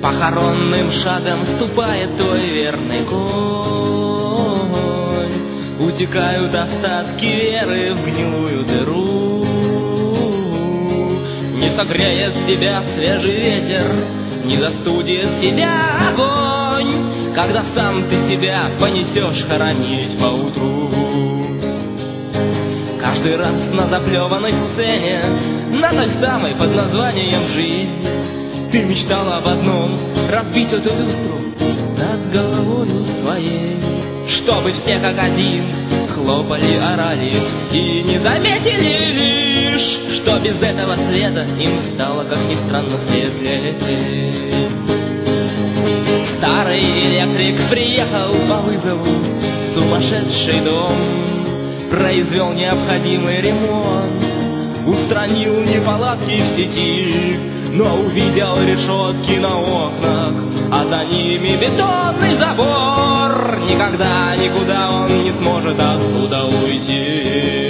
Похоронным шагом ступает твой верный конь. Утекают остатки веры в гнилую дыру. Не согреет тебя свежий ветер, не застудит тебя огонь, когда сам ты себя понесешь хоронить поутру. Каждый раз на заплеванной сцене, на той самой под названием «Жизнь», ты мечтала об одном — разбить эту люстру над головою своей, чтобы все как один хлопали, орали и не заметили лишь, что без этого света им стало, как ни странно, светлее. Старый электрик приехал по вызову в сумасшедший дом, произвел необходимый ремонт, устранил неполадки в сети, но увидел решетки на окнах, а за ними бетонный забор. Никогда, никуда он не сможет отсюда уйти.